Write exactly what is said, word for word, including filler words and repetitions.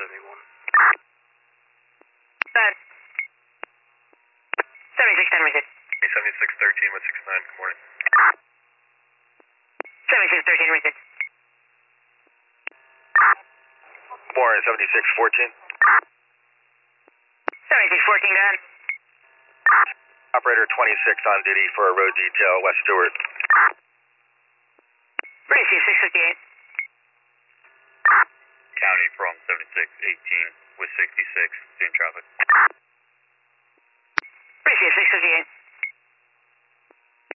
seventy-one. Bad. seventy-six ten, receive. seventy-six thirteen with six nine, good morning. seventy-six thirteen, receive. Morning, seventy-six fourteen. seventy-six fourteen, go ahead. Operator twenty-six on duty for a road detail, West Stewart. Receive six fifty-eight. County from seventy-six eighteen with sixty-six, seeing traffic. Receive six fifty-eight.